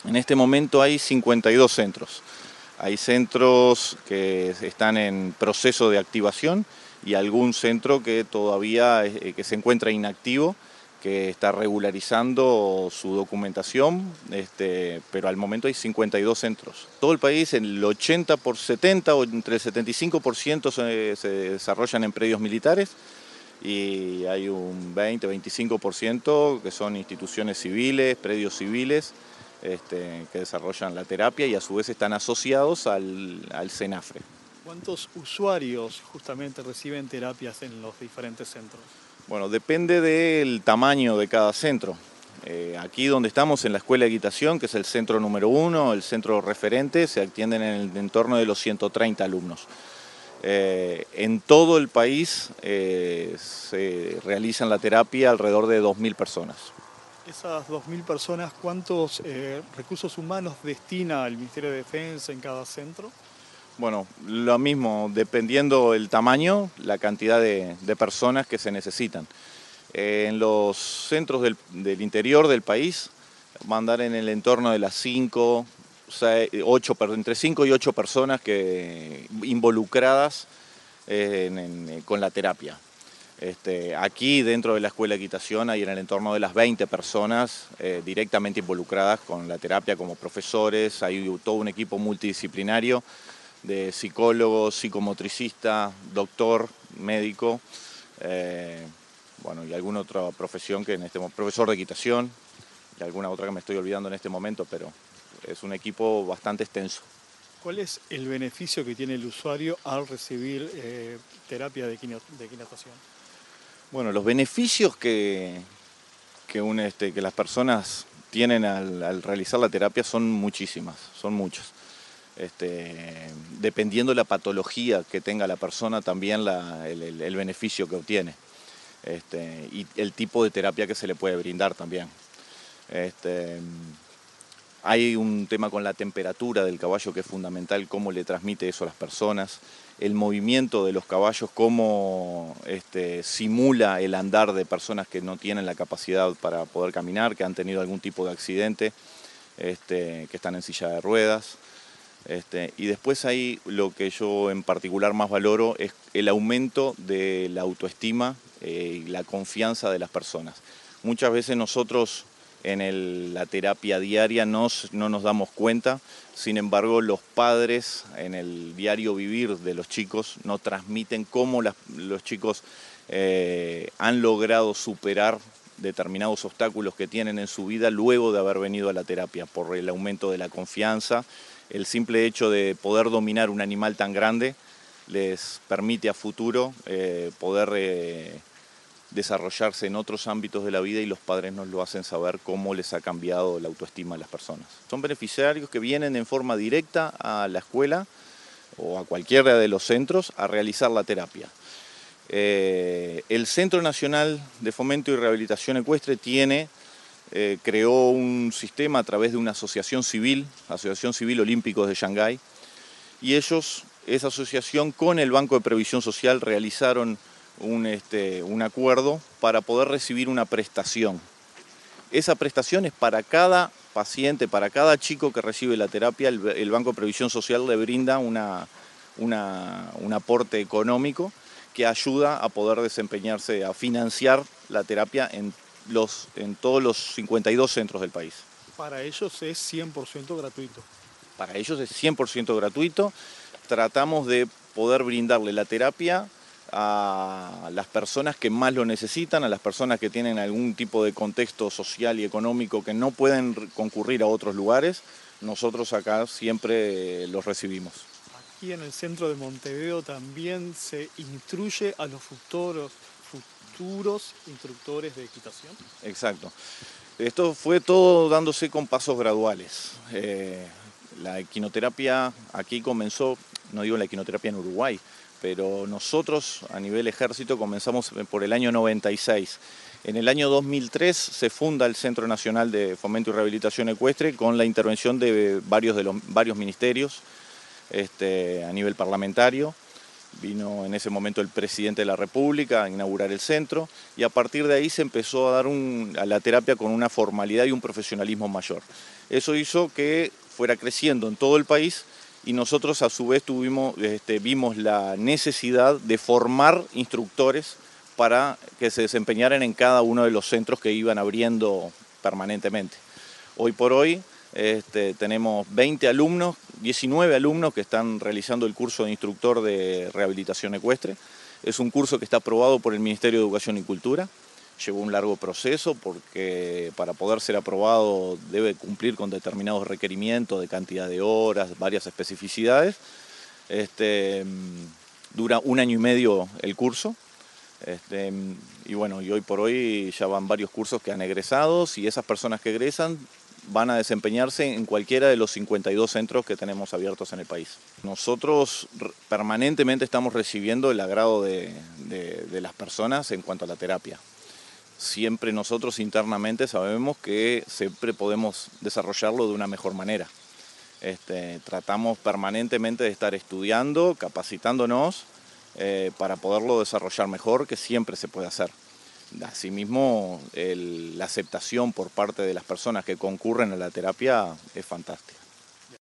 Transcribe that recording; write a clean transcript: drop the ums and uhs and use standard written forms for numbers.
En este momento hay 52 centros. Hay centros que están en proceso de activación y algún centro que todavía que se encuentra inactivo, que está regularizando su documentación, pero al momento hay 52 centros. Todo el país, el 80 por 70 o entre el 75% se desarrollan en predios militares y hay un 20-25% que son instituciones civiles, predios civiles, que desarrollan la terapia y a su vez están asociados al CENAFRE. ¿Cuántos usuarios justamente reciben terapias en los diferentes centros? Bueno, depende del tamaño de cada centro. Aquí donde estamos, en la Escuela de Equitación, que es el centro número 1, el centro referente, se atienden en el entorno de los 130 alumnos. En todo el país se realizan la terapia alrededor de 2.000 personas. Esas 2.000 personas, ¿cuántos recursos humanos destina el Ministerio de Defensa en cada centro? Bueno, lo mismo, dependiendo el tamaño, la cantidad de personas que se necesitan. En los centros del interior del país va a andar en el entorno de las 5, 6, 8, entre 5 y 8 personas involucradas con la terapia. Aquí dentro de la Escuela de Equitación hay en el entorno de las 20 personas directamente involucradas con la terapia como profesores, hay todo un equipo multidisciplinario de psicólogos, psicomotricista, doctor, médico, bueno, y alguna otra profesión que en este momento, profesor de equitación, y alguna otra que me estoy olvidando en este momento, pero es un equipo bastante extenso. ¿Cuál es el beneficio que tiene el usuario al recibir terapia de equinatación? Bueno, los beneficios que las personas tienen al realizar la terapia son muchísimas, son muchos. Dependiendo de la patología que tenga la persona, también el beneficio que obtiene. Y el tipo de terapia que se le puede brindar también. Hay un tema con la temperatura del caballo que es fundamental, cómo le transmite eso a las personas, el movimiento de los caballos, cómo simula el andar de personas que no tienen la capacidad para poder caminar, que han tenido algún tipo de accidente, que están en silla de ruedas. Y después ahí lo que yo en particular más valoro es el aumento de la autoestima y la confianza de las personas. Muchas veces nosotros en la terapia diaria no nos damos cuenta, sin embargo los padres en el diario vivir de los chicos nos transmiten cómo los chicos han logrado superar determinados obstáculos que tienen en su vida luego de haber venido a la terapia, por el aumento de la confianza. El simple hecho de poder dominar un animal tan grande les permite a futuro poder desarrollarse en otros ámbitos de la vida y los padres nos lo hacen saber cómo les ha cambiado la autoestima a las personas. Son beneficiarios que vienen en forma directa a la escuela o a cualquiera de los centros a realizar la terapia. El Centro Nacional de Fomento y Rehabilitación Ecuestre creó un sistema a través de una asociación civil Olímpicos de Shanghái, y esa asociación con el Banco de Previsión Social realizaron un acuerdo para poder recibir una prestación. Esa prestación es para cada paciente, para cada chico que recibe la terapia, el Banco de Previsión Social le brinda un aporte económico que ayuda a poder desempeñarse, a financiar la terapia en todos los 52 centros del país. Para ellos es 100% gratuito. Para ellos es 100% gratuito. Tratamos de poder brindarle la terapia a las personas que más lo necesitan, a las personas que tienen algún tipo de contexto social y económico que no pueden concurrir a otros lugares. Nosotros acá siempre los recibimos. Aquí en el centro de Montevideo también se instruye a los futuros instructores de equitación. Exacto. Esto fue todo dándose con pasos graduales. La equinoterapia aquí comenzó, no digo la equinoterapia en Uruguay, pero nosotros a nivel ejército comenzamos por el año 96. En el año 2003 se funda el Centro Nacional de Fomento y Rehabilitación Ecuestre con la intervención de varios ministerios a nivel parlamentario. Vino en ese momento el presidente de la República a inaugurar el centro y a partir de ahí se empezó a dar a la terapia con una formalidad y un profesionalismo mayor. Eso hizo que fuera creciendo en todo el país y nosotros a su vez vimos la necesidad de formar instructores para que se desempeñaran en cada uno de los centros que iban abriendo permanentemente. Hoy por hoy tenemos 19 alumnos que están realizando el curso de instructor de rehabilitación ecuestre. Es un curso que está aprobado por el Ministerio de Educación y Cultura. Llevó un largo proceso porque para poder ser aprobado debe cumplir con determinados requerimientos de cantidad de horas, varias especificidades. Dura 1 año y medio el curso. Y bueno, y hoy por hoy ya van varios cursos que han egresado y esas personas que egresan van a desempeñarse en cualquiera de los 52 centros que tenemos abiertos en el país. Nosotros permanentemente estamos recibiendo el agrado de las personas en cuanto a la terapia. Siempre nosotros internamente sabemos que siempre podemos desarrollarlo de una mejor manera. Tratamos permanentemente de estar estudiando, capacitándonos para poderlo desarrollar mejor, que siempre se puede hacer. Asimismo, la aceptación por parte de las personas que concurren a la terapia es fantástica.